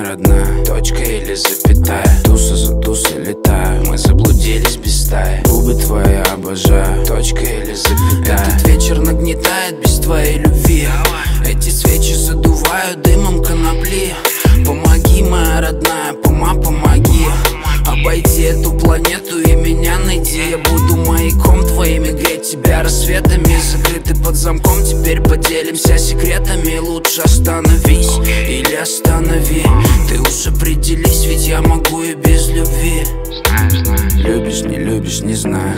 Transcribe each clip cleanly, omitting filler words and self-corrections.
родная, точка или запятая. Туса за тусой летаю, мы заблудились без стаи. Губы твои обожаю, точка или запятая. Этот вечер нагнетает без твоей любви. Эти свечи задувают дымом конопли. Помоги, моя родная, помоги. Обойди эту планету и меня найди. Я буду маяком твоими, греть тебя рассветами. Закрыты под замком, теперь поделимся секретами. Лучше остановись или останови. Ты уж определись, ведь я могу и без любви. Любишь, не любишь, не знаю.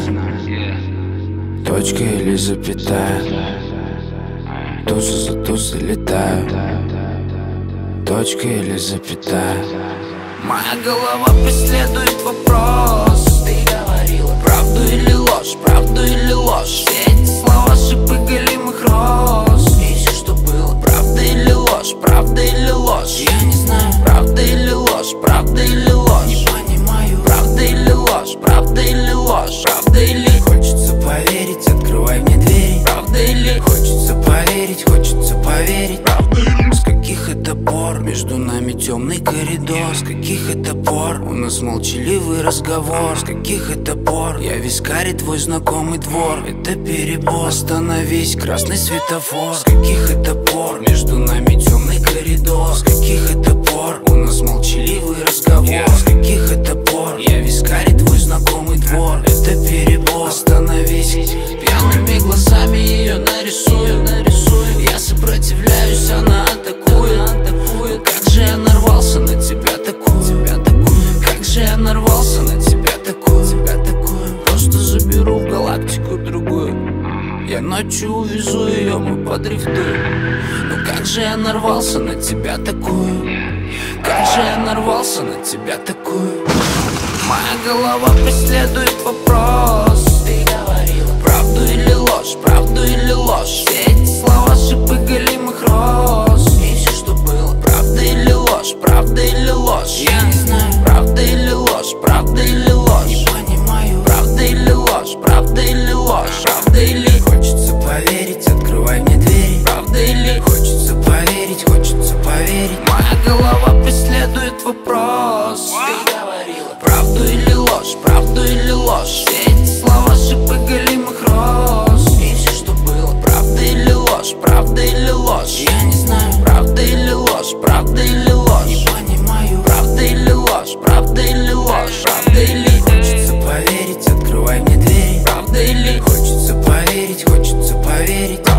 Точка или запятая. Туса за тусой летаю. Точка или запятая. Моя голова преследует вопрос. Ты говорила правду или ложь, правду или ложь. Все эти слова шипы голимых роз. И все, что было, правда или ложь, правда или ложь. Я не знаю, правда или ложь, правда или ложь. Не понимаю, правда или ложь, правда или ложь. Правда или хочется поверить, открывай мне двери. Правда или хочется поверить, хочется поверить. Правда или с каких это пор между нами темный коридор? С каких это пор у нас молчаливый разговор? С каких это пор я вискарь твой знакомый двор? Это перебор, остановись, красный светофор. С каких это пор между нами темный коридор? С каких это пор у нас молчаливый разговор? С каких это пор я вискарь твой знакомый двор? Это перебор, остановись. Пьяными глазами ее нарисую. Я сопротивляюсь, она атакует. Как же я нарвался на тебя такую. Как же я нарвался на тебя такую. Просто заберу в галактику другую. Я ночью увезу ее, мы подрифтуем. Ну как же я нарвался на тебя такую. Как же я нарвался на тебя такую. Моя голова преследует вопрос. Ты говорила правду или ложь, правду или ложь. Все эти слова шипы голимых роз. И все, что было, правда или ложь, правда или ложь. Я не знаю, правда или ложь, правда или ложь. Не понимаю, правда или ложь, правда или ложь. Правда или хочется поверить, открывай мне двери. Правда или хочется поверить, хочется поверить. Моя голова преследует вопрос. Ты говорила правду или ложь, правду или ложь. Все эти слова шипы голимых роз. И все, что было, правда или ложь, правда или ложь. Я не знаю, правда или ложь, правда или ложь. Не понимаю, правда или ложь, правда или ложь. Правда или хочется поверить, открывай мне двери. Правда или хочется поверить, хочется поверить.